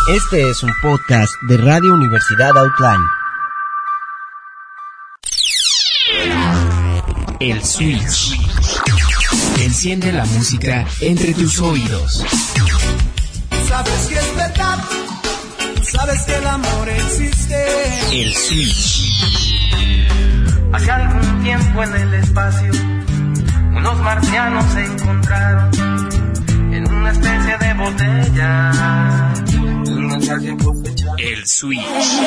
Este es un podcast de Radio Universidad Outline. El Switch. Enciende la música entre tus oídos. Sabes que es verdad, sabes que el amor existe. El Switch. Hace algún tiempo en el espacio, unos marcianos se encontraron en una especie de botella. El Switch.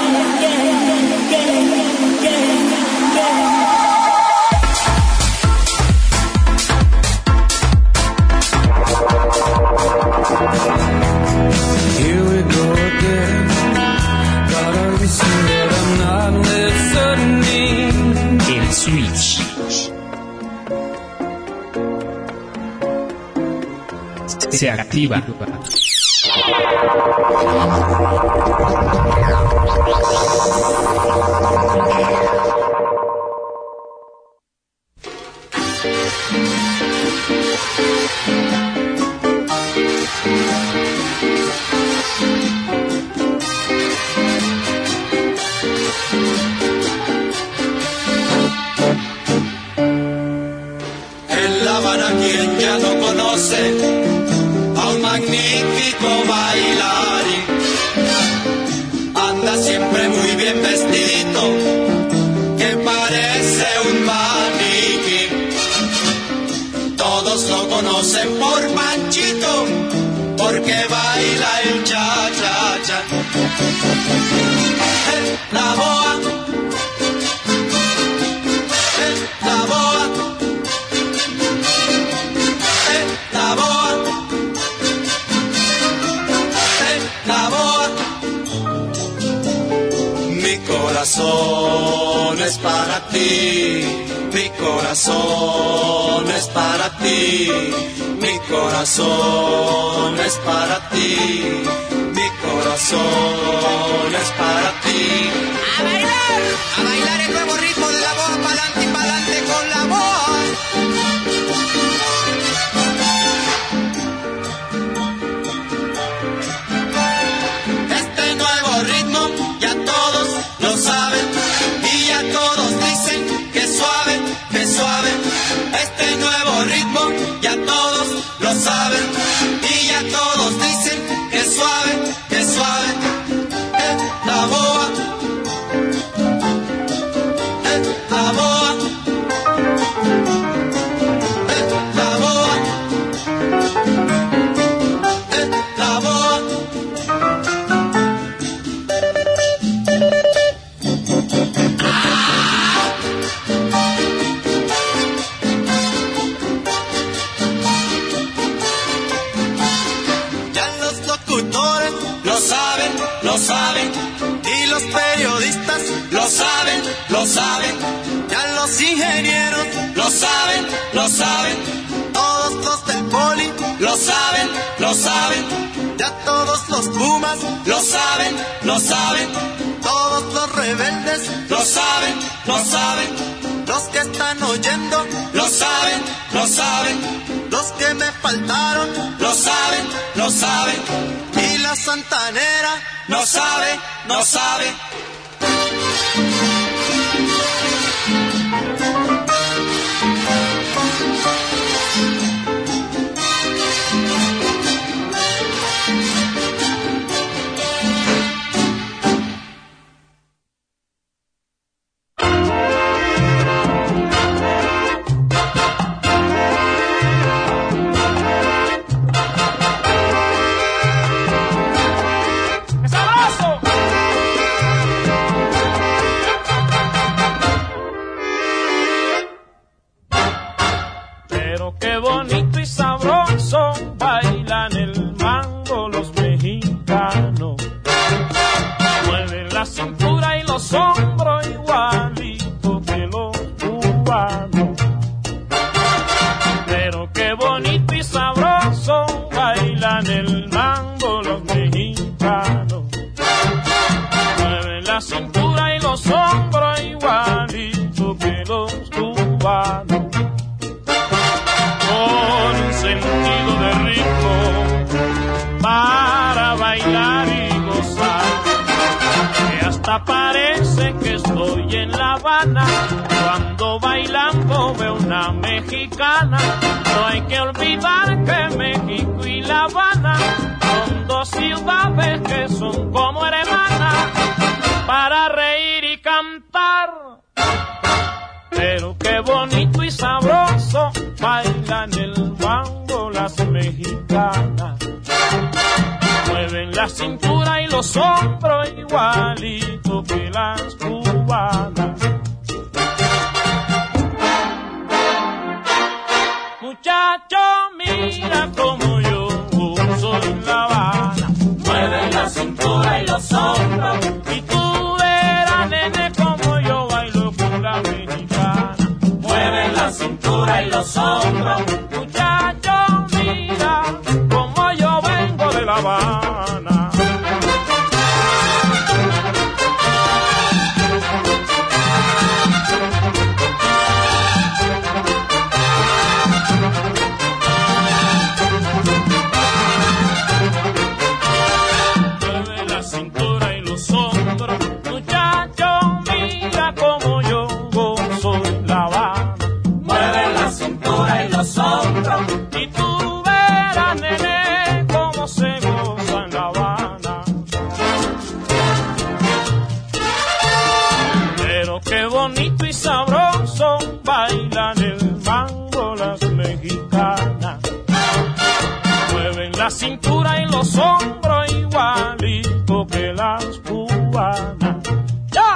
Here we go again. Gotta be sure I'm not listening. El Switch. Se activa. En La Habana, quien ya no conoce a un magnífico bailarín, anda siempre muy bien vestidito, que parece un maniquí. Todos lo conocen por Panchito, porque baila el cha-cha-cha. La boa, la boa, la boa, la boa. Mi corazón es para ti, mi corazón es para ti, mi corazón es para ti, mi corazón es para ti. A bailar el nuevo ritmo de la boa, pa'lante y pa'lante con la boa. Este nuevo ritmo ya todos lo saben y ya todos dicen que suave, que suave. Este nuevo ritmo ya todos lo saben y ya todos dicen que suave, que suave. La boa, la boa, la boa, la boa. Ya los locutores lo saben, y los periodistas lo saben, ya los ingenieros lo saben, todos los del poli lo saben, ya todos los pumas lo saben, todos los rebeldes lo saben, los que están oyendo lo saben, los que me faltaron lo saben, y la santanera no sabe. hasta parece que estoy en La Habana. Cuando bailando veo una mexicana. No hay que olvidar que México y La Habana son dos ciudades que son como hermanas para reír y cantar. Pero qué bonito y sabroso bailan el mambo las mexicanas. Mueven la cintura y los hombros igualito que las cubanas. Muchacho, mira como yo soy en La Habana. Mueven la cintura y los hombros y tú verás, nene, como yo bailo con la mexicana. Mueven la cintura y los hombros. Muchacho, mira como yo vengo de La Habana. Mueve la cintura y los hombros, muchacho, mira como yo gozo en La Habana. Mueve la cintura y los hombros y tú verás, nene, cómo se goza en La Habana. Pero qué bonito y sabroso bailan el mambo las mexicanas. Mueven la cintura y los hombros igualito que las cubanas. ¡Ya!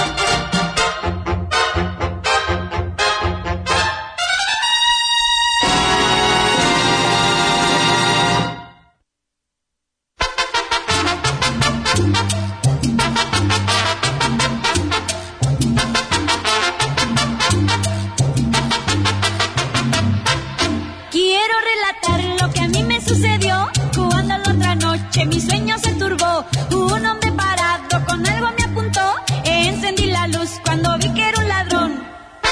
Quiero relatar lo que a mí me sucedió cuando la otra noche mi sueño se turbó. Un hombre parado con algo me apuntó. Encendí la luz cuando vi que era un ladrón.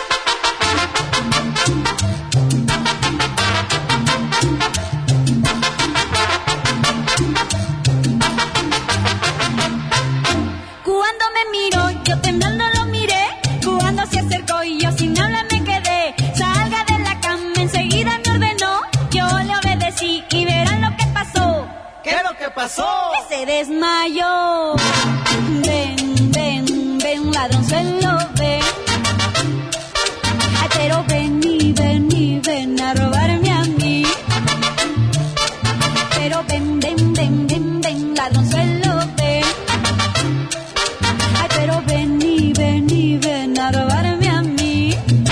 Cuando me miró, yo temblando lo miré. Cuando se acercó y yo sin hablar me quedé. Salga de la cama, enseguida me ordenó. Yo le obedecí y verán lo que pasó. ¿Qué es lo que pasó? Se desmayó. Ven, ven, ven, ladronzuelo, ven. Ay, pero ven y ven y ven a robarme a mí. Pero ven, ven, ven, ven, ven, ladronzuelo, ven. Ay, pero ven y ven y ven a robarme a mí.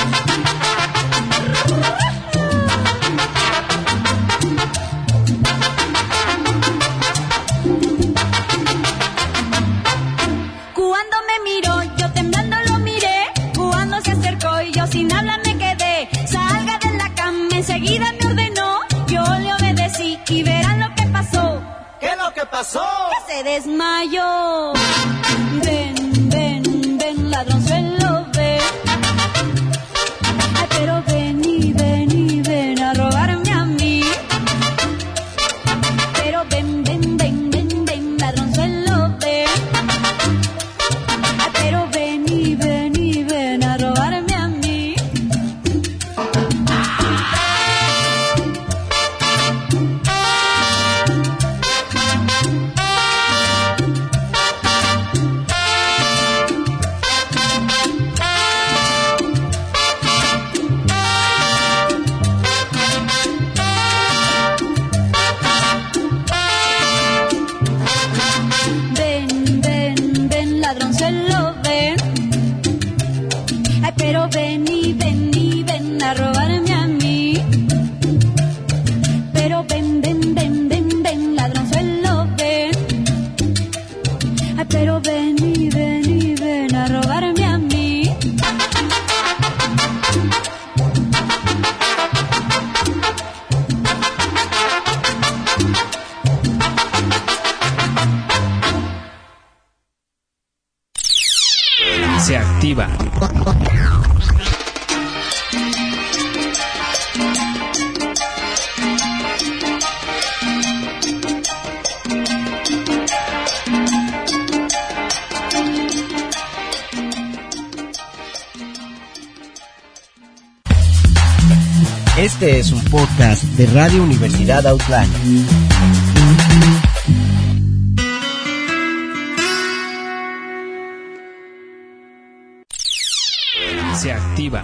Cuando me miró, yo temblando lo miré. Cuando se acercó y yo sin hablar me quedé. Salga de la cama, enseguida me ordenó. Yo le obedecí y verán lo que pasó. ¿Qué es lo que pasó? Que se desmayó. Ven, ven, ven, ladronzuelo, ven. Ay, pero ven y ven a robarme a mí. Pero ven, ven, ven, ven, ven, ladronzuelo, ven. Ay, pero ven y ven a robarme a mí. Ven, ven, ven, ladronzuelo, ven. Ay, pero ven y ven a robarme a mí. Pero ven, ven, ven, ven, ven, ladronzuelo, ven. Ay, pero ven y ven a robarme a mí. Se activa. Este es un podcast de Radio Universidad Outline. Se activa.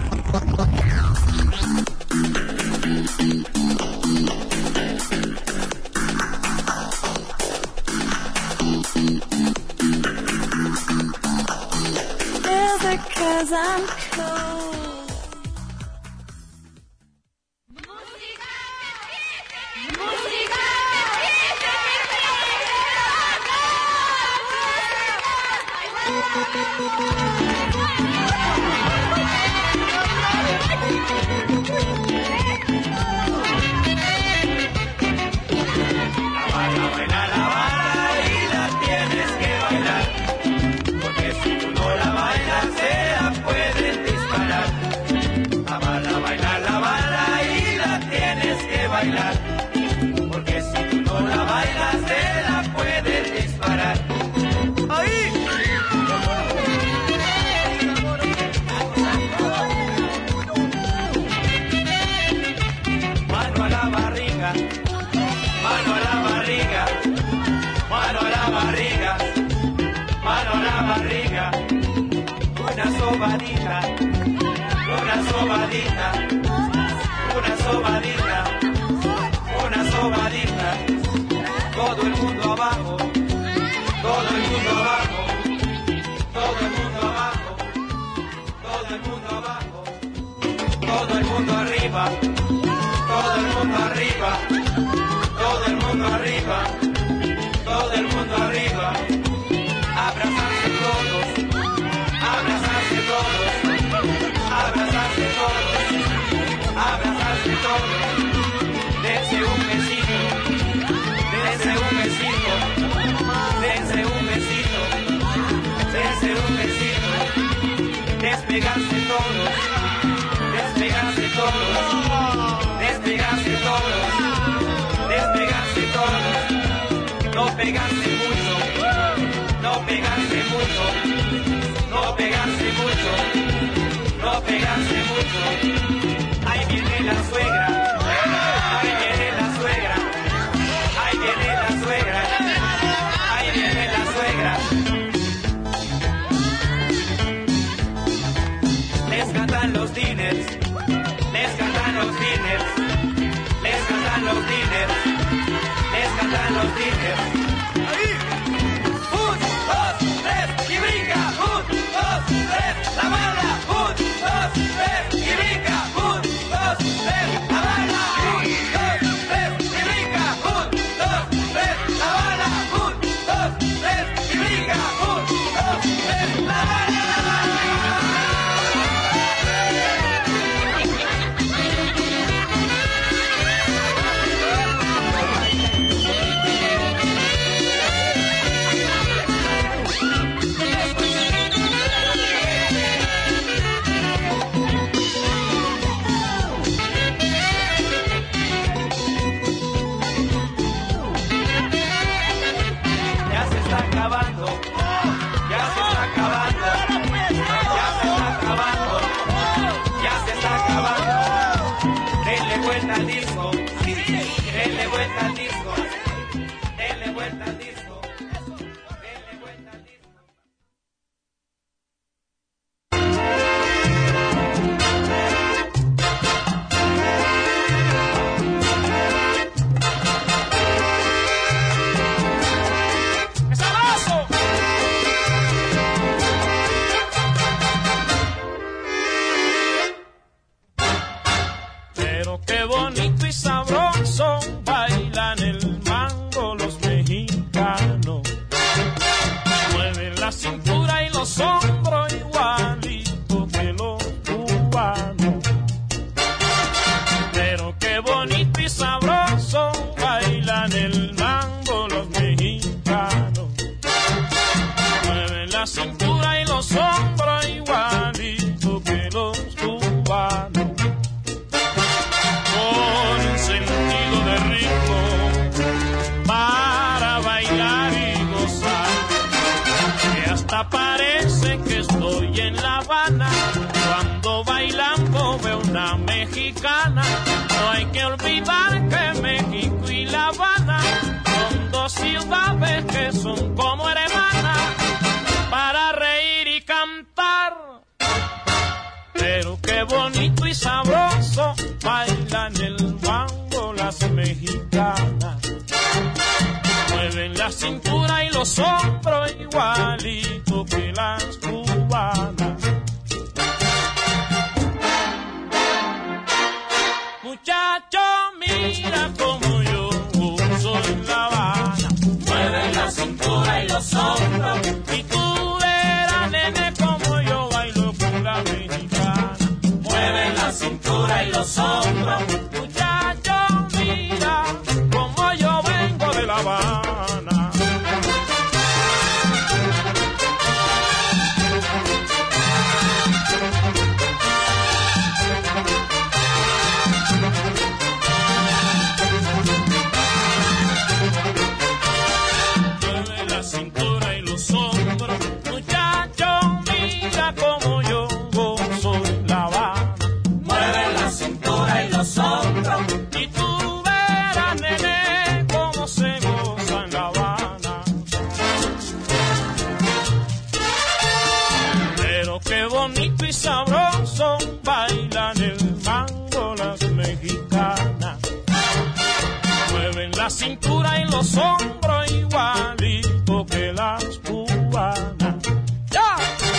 mexicana, la cintura y los hombros igualito que las cubanas. Muchacho, mira como yo soy en La Habana. Mueve la cintura y los hombros y tú verás, nene, como yo bailo con la mexicana. Mueve la cintura y los hombros, muchacho, mira como yo vengo de La Habana. Mueve la cintura y los hombros, muchacho, mira como yo gozo en La Habana. Mueve la cintura y los hombros y tú verás, nene, cómo se goza en La Habana. Pero qué bonito y sabroso bailan el mango las mexicanas. Mueven la cintura y los hombros igualito que las cubanas. ¡Ya!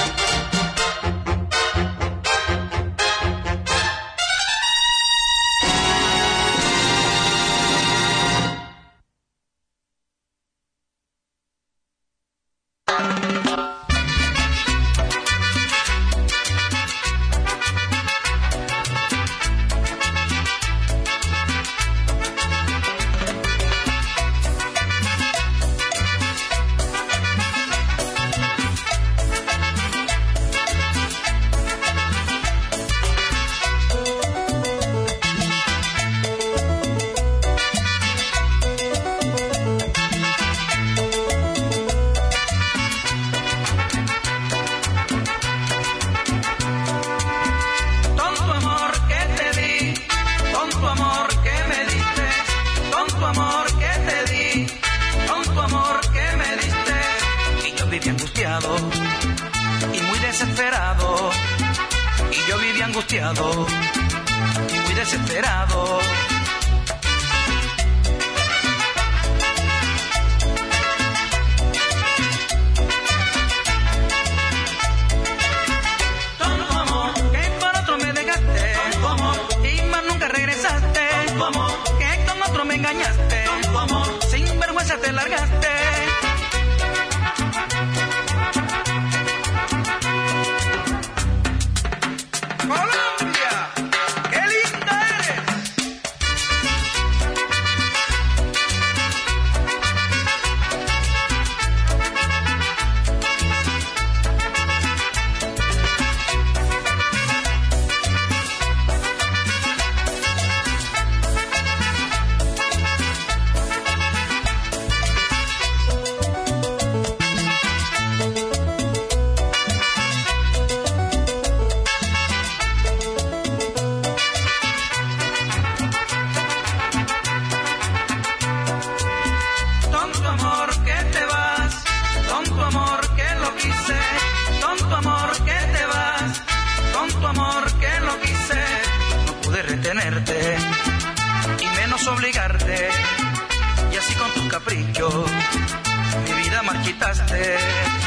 Y muy desesperado, y yo vivía angustiado y muy desesperado. Tonto amor, que con otro me dejaste, tonto amor, y más nunca regresaste, tonto amor, que con otro me engañaste, tonto amor, sin vergüenza te largaste. Y menos obligarte, y así con tus caprichos mi vida marchitaste.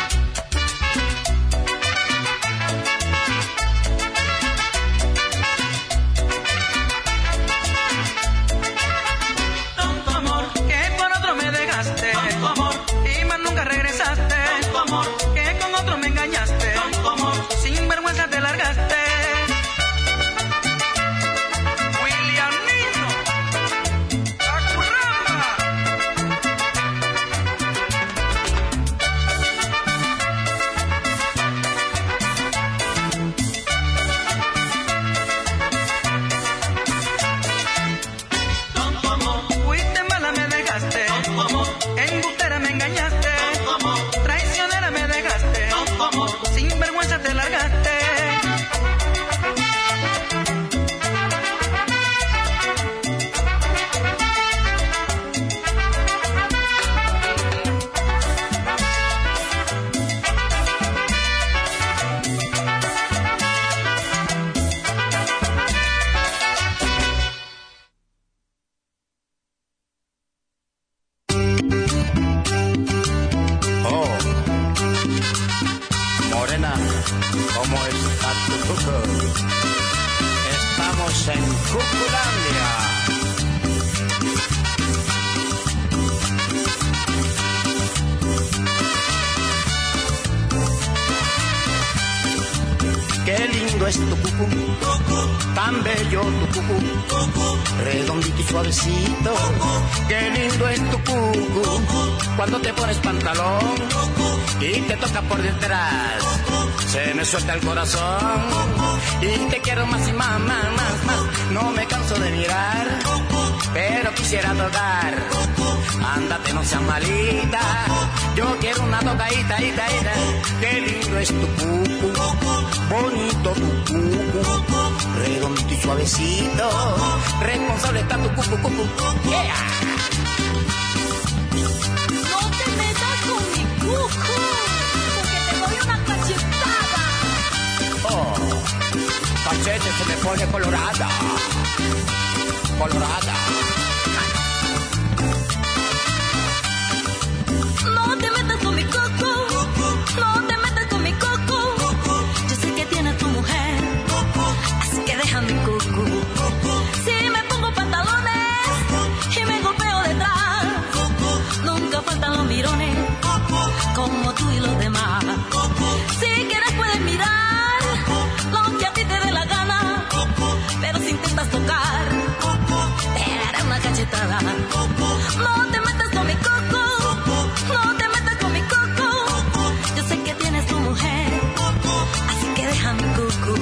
Tonto amor, que por otro me dejaste, tonto amor, y más nunca regresaste, tonto amor, que con otro me engañaste, tonto amor, sin vergüenza te largaste. Cucu. Estamos en Cuculandia. Qué lindo es tu cucú, tan bello tu cucú, redondito y suavecito. Qué lindo es tu cucú, cuando te pones pantalón y te toca por detrás, se me suelta el corazón y te quiero más y más, más, más, más. No me canso de mirar, pero quisiera tocar. Ándate, no seas malita, yo quiero una tocadita, ita, ita. Qué lindo es tu cucú, bonito tu cucú, redondito y suavecito. Responsable está tu cucú, cucú. Yeah. No te metas con mi cucú, porque te doy una cachetada. Oh, cachete se me pone colorada, colorada. No te metas con mi cucú, no te metas con mi cucú. Yo sé que tienes tu mujer, así que deja mi cucú. Si me pongo pantalones y me golpeo detrás, nunca faltan los mirones, como tú y los demás. Si quieres puedes mirar lo que a ti te dé la gana, pero si intentas tocar, te daré una cachetada. No te metas con mi cucú, no te metas con mi cucú. Yo sé que tienes tu mujer, así que deja mi cucú.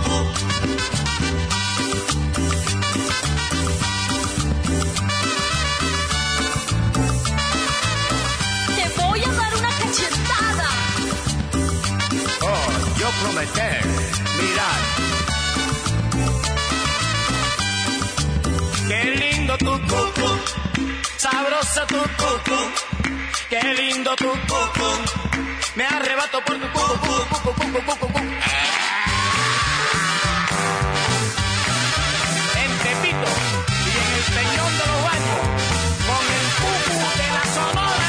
Te voy a dar una cachetada. Oh, yo prometer, mirad. Qué lindo tu cucú, sabrosa tu cucú. Qué lindo tu cucú, me arrebato por tu cucú, cucú, cucú, cucú, cucú. En Tepito y en el Peñón de los Baños, con el cucú de la Sonora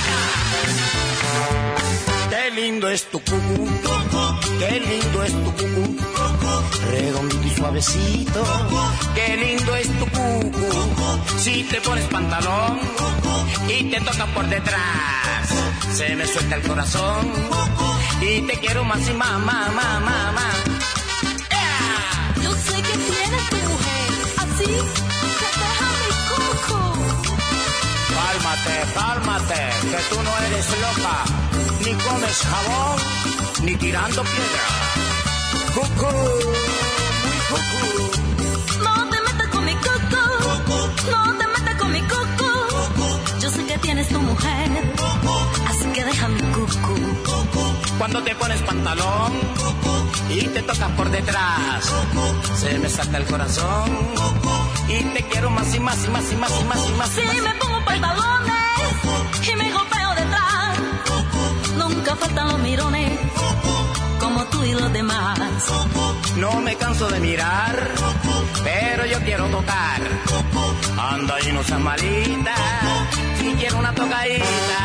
Dinamita. Qué lindo es tu cucú, qué lindo es tu cucú, redondito y suavecito. Qué lindo es tu cucú, si te pones pantalón y te toca por detrás, se me suelta el corazón y te quiero más y más, más, más, más, más. Yeah. Yo sé que tienes tu mujer, así que deja mi cucú. Cálmate, cálmate, que tú no eres loca, ni comes jabón, ni tirando piedra. Cucú, muy cucú. No te metas con mi cucú, no te metas con mi cucú. Yo sé que tienes tu mujer, así que deja mi cucú. Cuando te pones pantalón y te tocan por detrás, se me salta el corazón y te quiero más y más y más y más y más y más. Si me pongo pantalones y me golpeo detrás, nunca faltan los mirones, como tú y los demás. No me canso de mirar, pero yo quiero tocar. Anda y no seas malita, si quiero una tocadita.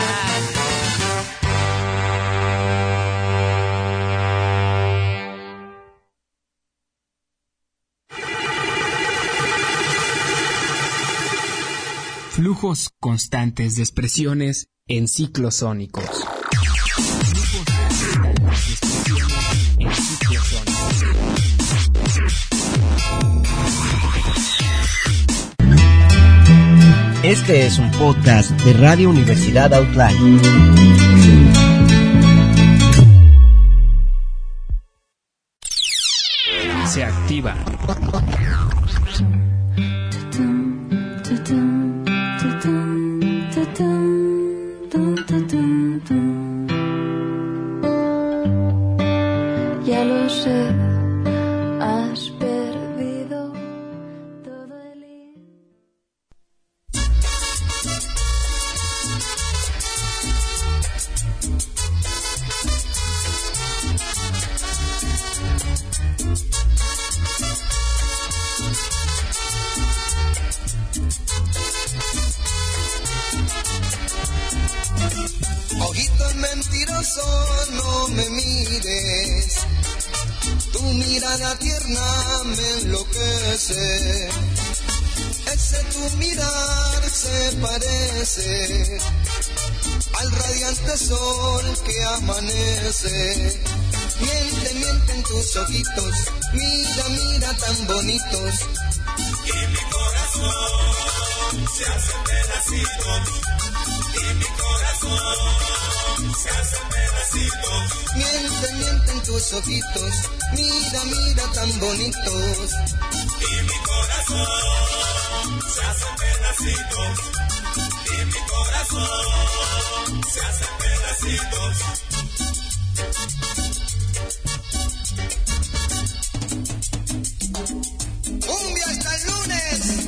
Flujos constantes de expresiones en ciclos sónicos. Este es un podcast de Radio Universidad Outline. Se activa. Ya lo sé, has perdido todo el Ojito mentiroso, no me mires. Tú mirada tierna me enloquece. Ese tu mirar se parece al radiante sol que amanece. Miente, miente en tus ojitos, mira, mira tan bonitos. Y mi corazón se hace pedacitos. Y mi corazón se hace pedacitos. Miente, miente en tus ojitos, mira, mira tan bonitos. Y mi corazón se hace pedacitos. Y mi corazón se hace pedacitos. ¡Cumbia hasta el lunes!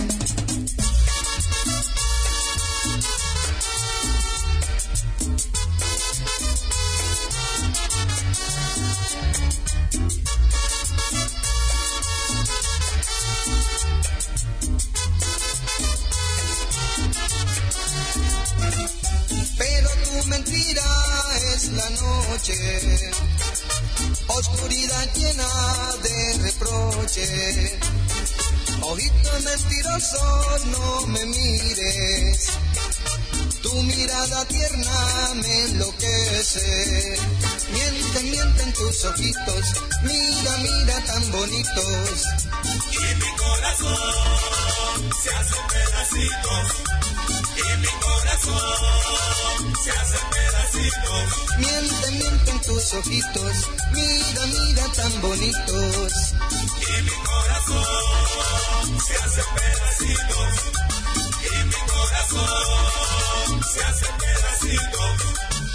Pero tu mentira es la noche, oscuridad llena de reproche. Ojito mentiroso, no me mires, tu mirada tierna me enloquece. Miente, miente en tus ojitos, mira, mira tan bonitos. Y mi corazón se hace pedacitos. Y mi corazón se hace pedacitos. Miente, miente en tus ojitos, mira, mira tan bonitos. Y mi corazón se hace pedacitos. Y mi corazón se hace pedacitos.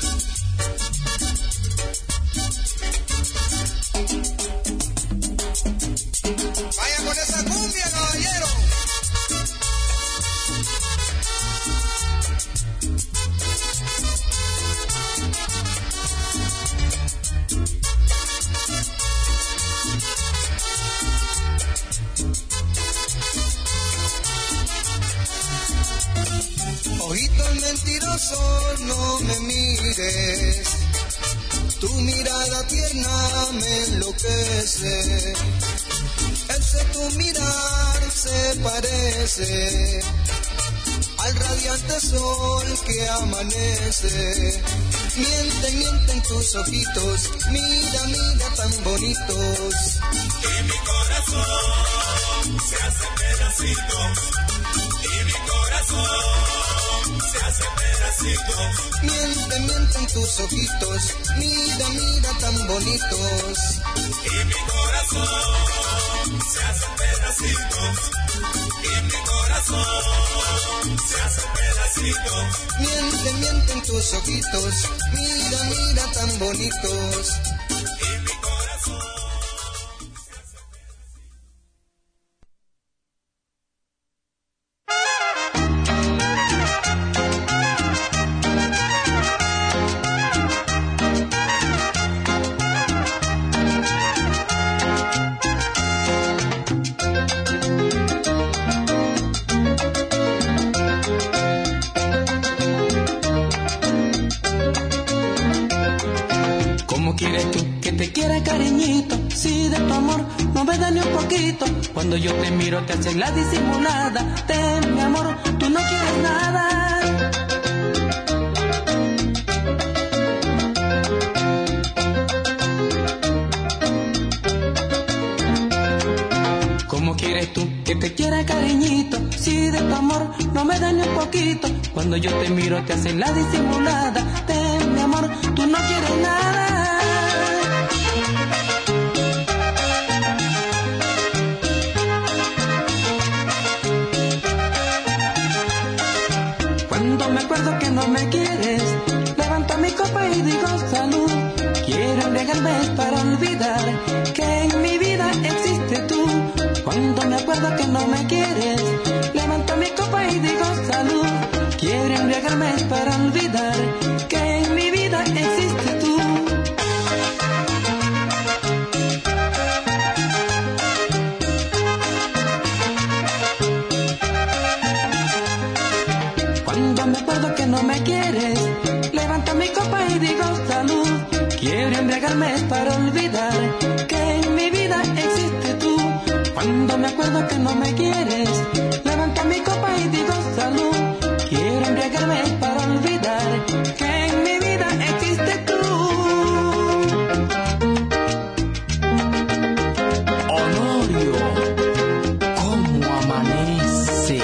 Vaya con esa cumbia, caballero. Ojito mentiroso, no me mires, tu mirada tierna me enloquece. Ese tu mirar se parece al radiante sol que amanece. Miente, miente en tus ojitos, mira, mira tan bonitos. Y mi corazón se hace pedacitos. Y mi corazón se hace pedacitos. Miente, miente en tus ojitos, mira, mira tan bonitos. Y mi corazón se hace pedacitos. Y mi corazón se hace pedacitos. Miente, miente en tus ojitos, mira, mira tan bonitos. Y mi corazón. Cuando yo te miro te haces la disimulada. Ten, mi amor, tú no quieres nada. ¿Cómo quieres tú que te quiera cariñito? Si de tu amor no me da ni un poquito. Cuando yo te miro te haces la disimulada. Ten, mi amor, tú no quieres nada. Me acuerdo que no me quieres, levanto mi copa y digo salud. Quiero embriagarme para olvidar que en mi vida existe tú. Cuando me acuerdo que no me quieres, levanto mi copa y digo salud. Quiero embriagarme para olvidar que en mi vida existe tú. Cuando me acuerdo que no me quieres, levanto mi copa y digo salud. Quiero embriagarme para olvidar que en mi vida Cuando me acuerdo que no me quieres, levanto mi copa y digo salud. Quiero embriagarme para olvidar que en mi vida existe tú. Honorio, ¿cómo amanece?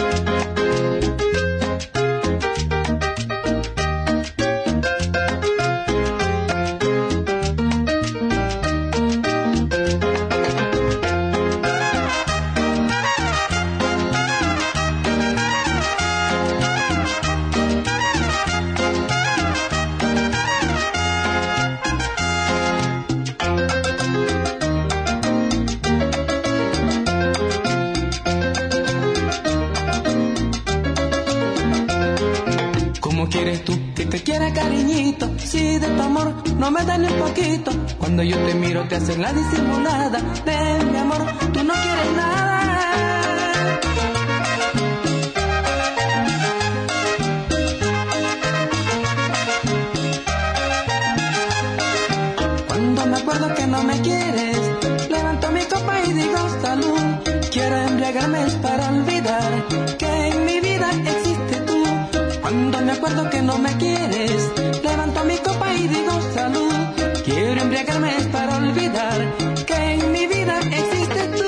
¿Quieres tú que te quiera, cariñito? Si de tu amor no me da ni un poquito. Cuando yo te miro te haces la disimulada. De mi amor tú no quieres nada. Cuando me acuerdo que no me quieres, levanto mi copa y digo salud. Quiero embriagarme para olvidar que en mi vida existe tú. Cuando me acuerdo que no me quieres, levanto mi copa y digo salud. Quiero embriagarme para olvidar que en mi vida existe tú.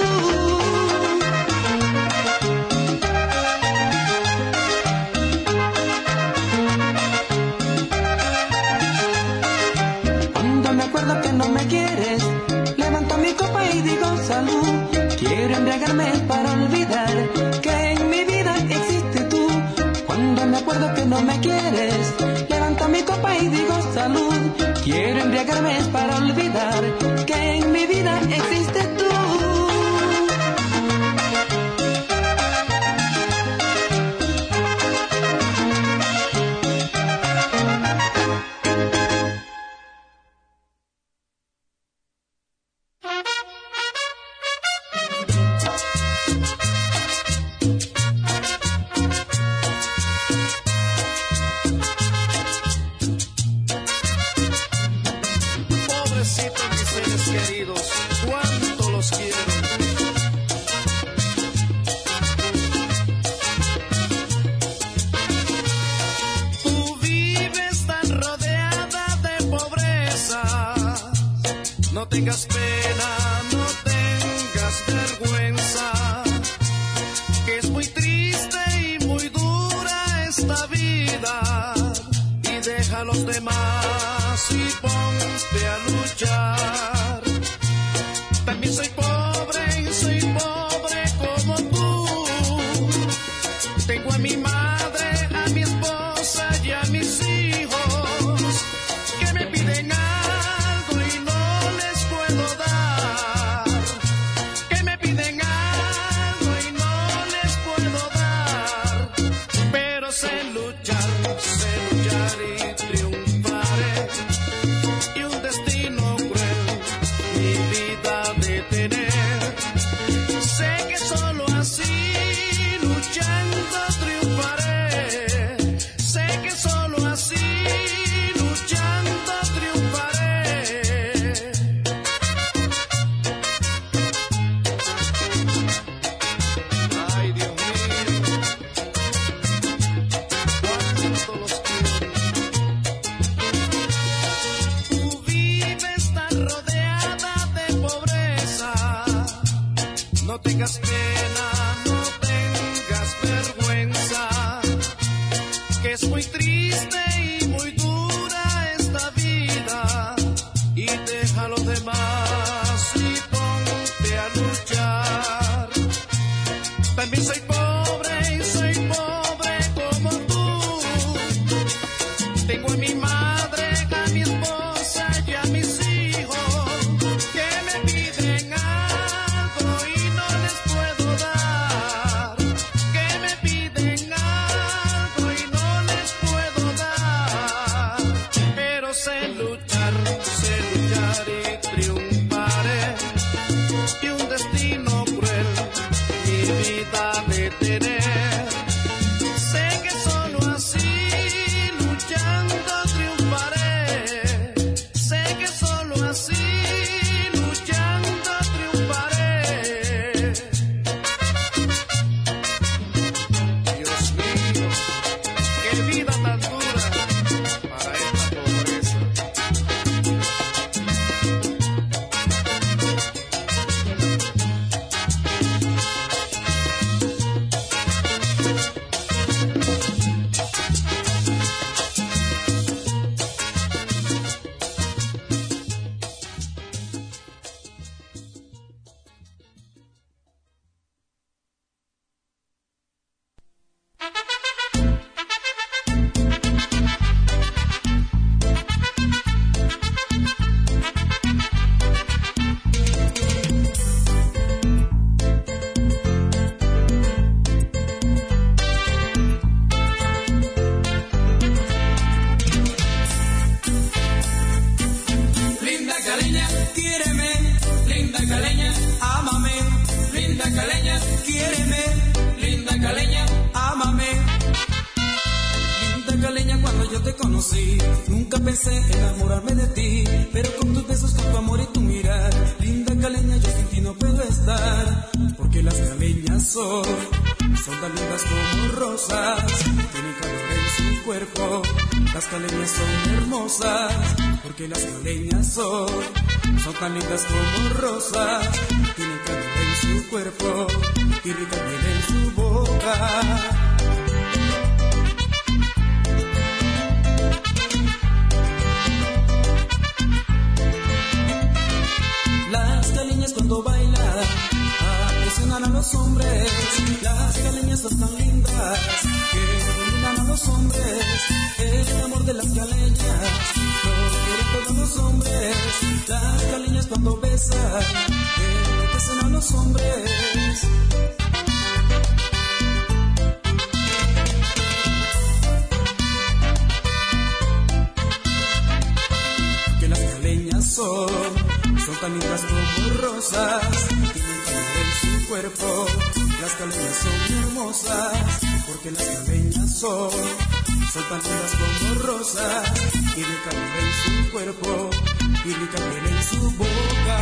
Cuando me acuerdo que no me quieres, levanto mi copa y digo salud. Quiero embriagarme para olvidar que en mi vida existe tú. Cuando me acuerdo que no me quieres, levanto mi copa y digo salud. Quiero embriagarme para olvidar que en mi vida existe tú. No tengas pena, no tengas vergüenza, que es muy triste y muy dura esta vida, y deja a los demás y ponte a luchar. También soy pobre como tú, tengo a mi madre, a mi esposa y a mis hijos, que me piden algo y no les puedo dar, que me piden algo y no les puedo dar, pero sé luchar y triunfaré, y un destino cruel mi vida detener, sé que solo así luchando triunfaré, sé que solo así luchando triunfaré. Ay, Dios mío, cuánto los quiero. Tú vives tan rodeada de pobreza, no tengas pena, no tengas vergüenza, que es muy triste y muy dura esta vida, y deja a los demás y ponte a luchar. También soy pobre como tú, tengo a mi madre, a mi esposa y a mis hijos, que me piden algo y no les puedo nunca pensé enamorarme de ti, pero con tus besos, con tu amor y tu mirar, linda caleña, yo sin ti no puedo estar, porque las caleñas son tan lindas como rosas, tienen calor en su cuerpo. Las caleñas son hermosas, porque las caleñas son tan lindas como rosas, tienen calor en su cuerpo y rica miel en su boca. Las caleñas cuando bailan apresionan a los hombres. Las caleñas son tan lindas que dominan a los hombres. El amor de las caleñas lo quieren todos los hombres. Las caleñas cuando besan enloquecen a los hombres. Que las caleñas son tan lindas como rosas, tienen calor en su cuerpo. Las caleñas son hermosas, porque las caleñas son tan lindas como rosas, tienen calor en su cuerpo y rica miel en su boca.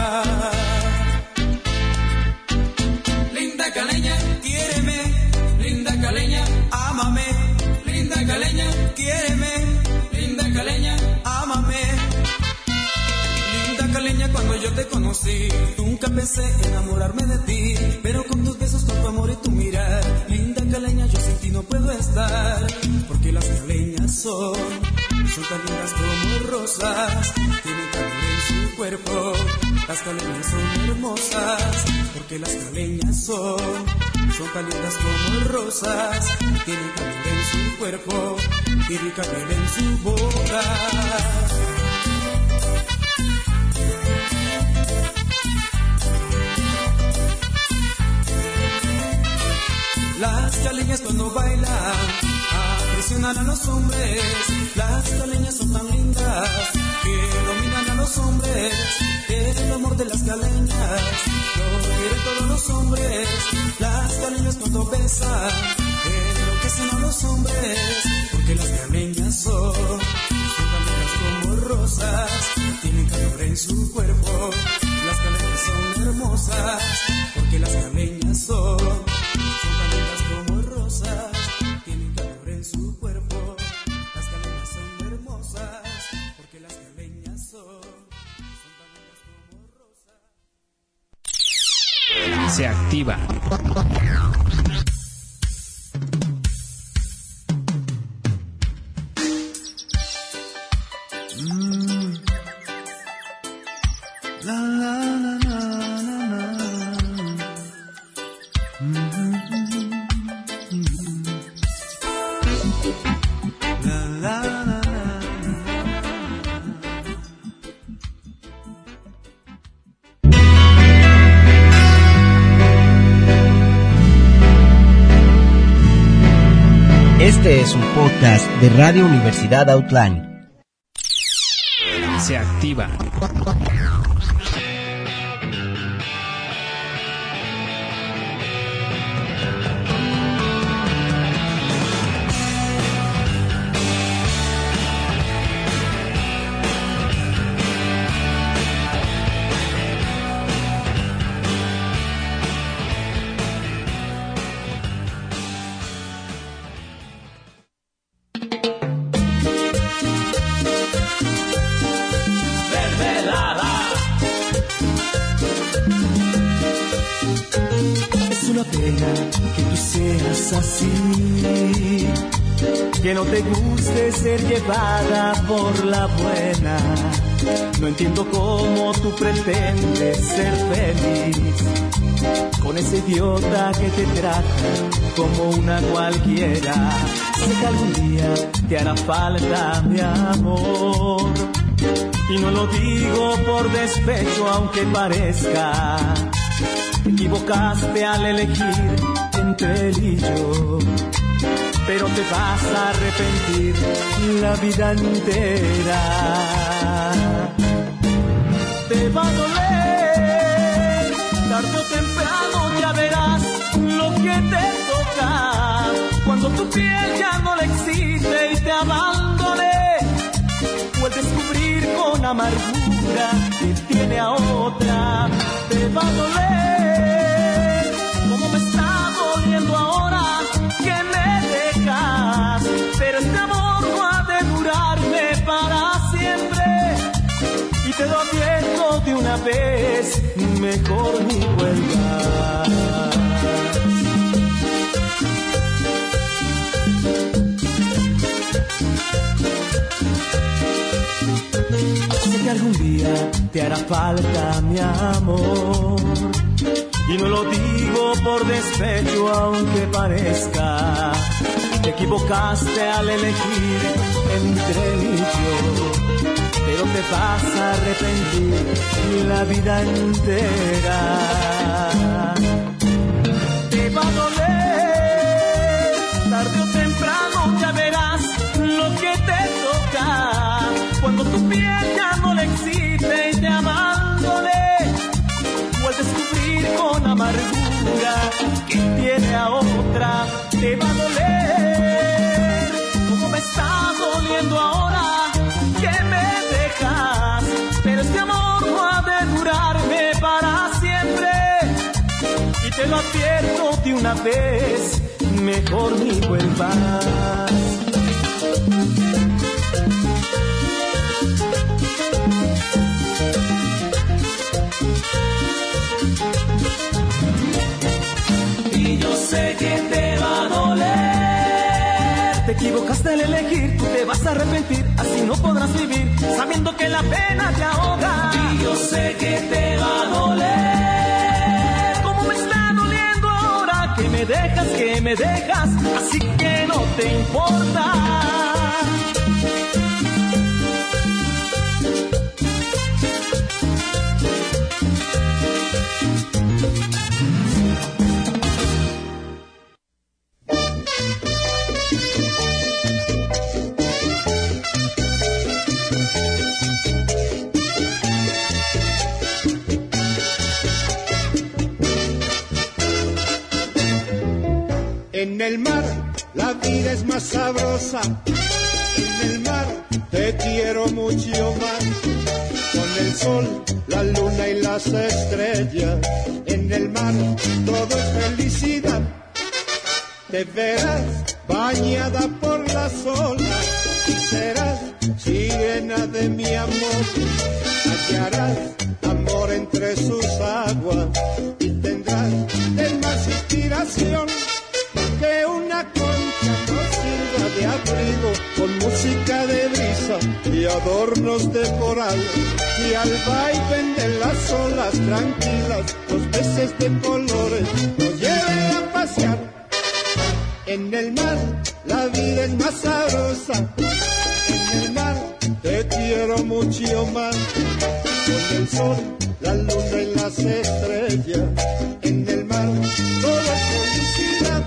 Linda caleña, quiéreme, linda caleña, ámame, linda caleña, quiéreme, linda caleña, ámame. Caleña, cuando yo te conocí, nunca pensé enamorarme de ti, pero con tus besos, con tu amor y tu mirar, linda caleña, yo sin ti no puedo estar, porque las caleñas son tan lindas como rosas, tienen calor en su cuerpo. Las caleñas son hermosas, porque las caleñas son tan lindas como rosas, tienen calor en su cuerpo y rica miel en su boca. Las caleñas cuando bailan apresionan a los hombres. Las caleñas son tan lindas que dominan a los hombres. El amor de las caleñas lo quieren todos los hombres. Las caleñas cuando besan enloquecen a los hombres, porque las caleñas son tan lindas como rosas, tienen calor en su cuerpo. Las caleñas son hermosas, porque las caleñas son tan lindas como rosas, tienen calor en su cuerpo. Las caleñas son hermosas, porque las caleñas son tan lindas como rosas. Se activa. Este es un podcast de Radio Universidad Outline. Se activa. Que tú seas así, que no te guste ser llevada por la buena. No entiendo cómo tú pretendes ser feliz con ese idiota que te trata como una cualquiera. Sé que algún día te hará falta mi amor, y no lo digo por despecho aunque parezca. Te equivocaste al elegir entre él y yo, pero te vas a arrepentir la vida entera. Te va a doler, tarde o temprano ya verás lo que te toca. Cuando tu piel ya no le existe y te abandone, amargura que tiene a otra. Te va a doler como me está doliendo ahora que me dejas, pero este amor no ha de durarme para siempre. Y te lo advierto de una vez, mejor ni vuelvas. Sé que algún día te hará falta mi amor, y no lo digo por despecho aunque parezca. Te equivocaste al elegir entre mí y yo, pero te vas a arrepentir la vida entera. Te va a doler, tarde o temprano ya verás lo que te toca. Cuando tu piel ya no le excite y te abandone, o al descubrir con amargura que tiene a otra. Te va a doler como me está doliendo ahora que me dejas, pero este amor no ha de durarme para siempre. Y te lo advierto de una vez, mejor ni vuelvas. Y yo sé que te va a doler. Te equivocaste al elegir, tú te vas a arrepentir, así no podrás vivir, sabiendo que la pena te ahoga. Y yo sé que te va a doler, como me está doliendo ahora que me dejas, así que no te importa. En el mar la vida es más sabrosa, en el mar te quiero mucho más. Con el sol, la luna y las estrellas, en el mar todo es felicidad. Te verás bañada por las olas y serás sirena de mi amor. Hallarás amor entre sus aguas y tendrás de más inspiración que una concha nos sirva de abrigo, con música de brisa y adornos de coral, y al vaivén de las olas tranquilas los peces de colores nos lleven a pasear. En el mar la vida es más sabrosa, en el mar te quiero mucho más. Con el sol, la luna y las estrellas, en el mar todo es felicidad.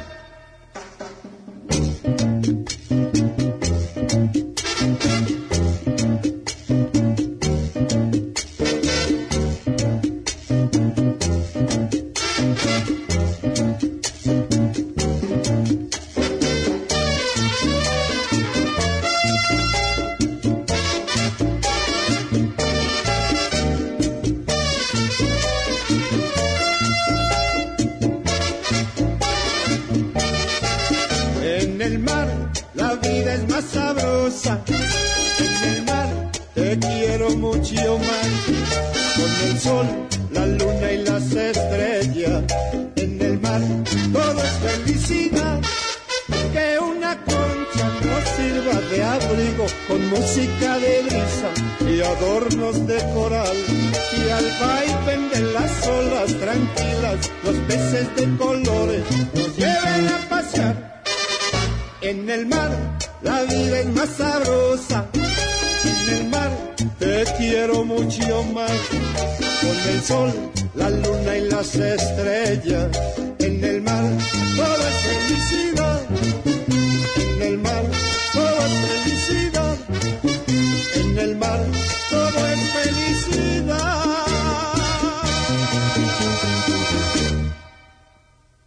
En el mar te quiero mucho más. Con el sol, la luna y las estrellas, en el mar todo es felicidad. Que una concha nos sirva de abrigo, con música de brisa y adornos de coral, y al vaivén de las olas tranquilas los peces de colores nos lleven a pasear. En el mar la vida es más sabrosa, en el mar te quiero mucho más. Con el sol, la luna y las estrellas, en el mar todo es felicidad. En el mar todo es felicidad. En el mar todo es felicidad.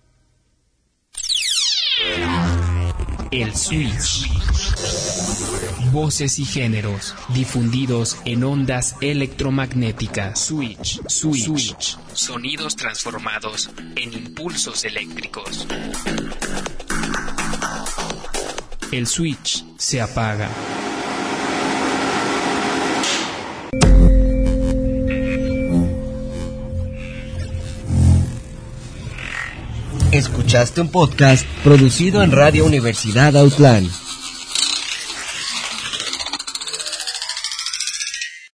El Switch. voces y géneros, difundidos en ondas electromagnéticas. Switch. Sonidos transformados en impulsos eléctricos. El switch se apaga. Escuchaste un podcast producido en Radio Universidad Outland.